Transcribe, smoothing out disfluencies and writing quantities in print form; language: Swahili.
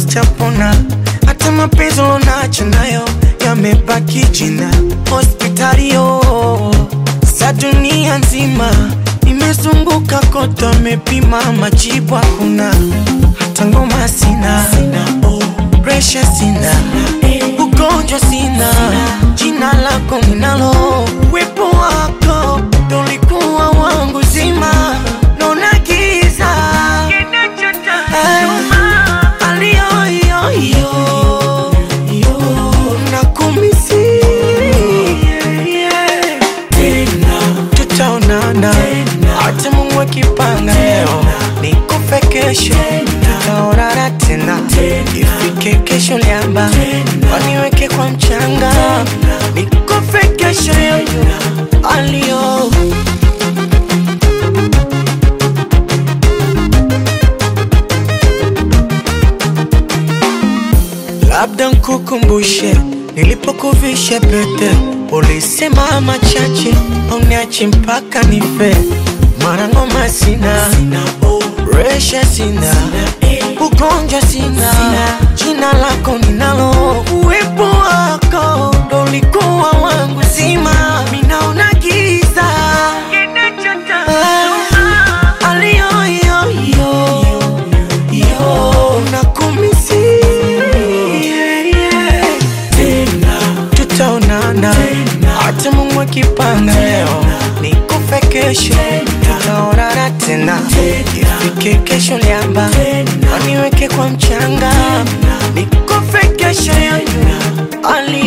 sijapona. Hata mapenzi unacho nayo yamebaki jina. Hospitalio sa dunia nzima nimezunguka kote, mepima majibu hakuna. Hata ngoma sina, pressure sina, ugonjwa sina, jina lako ninalo. Wepo wako ndo ulikuwa wangu zima, naona giza nakumisi. Tutaonana hata Mungu akipanga leo nikufe kesho, tutaonana tena. Ifike kesho liamba waniweke kwa mchanga, nikufe kesho alio. Labda nkukumbushe nilipokuvisha pete, ulisema machache uniache mpaka nife. Mara ngoma sina, resha sina, ugonjwa sina, jina lako ninalo. Uwepo wako ndo ulikuwa wangu zima, minaona giza nakumisi. Tutaonana hata Mungu akipanga leo nikufe kesho, tutaonana tena. Ifike kesho liamba waniweke kwa mchanga, nikufe kesho ali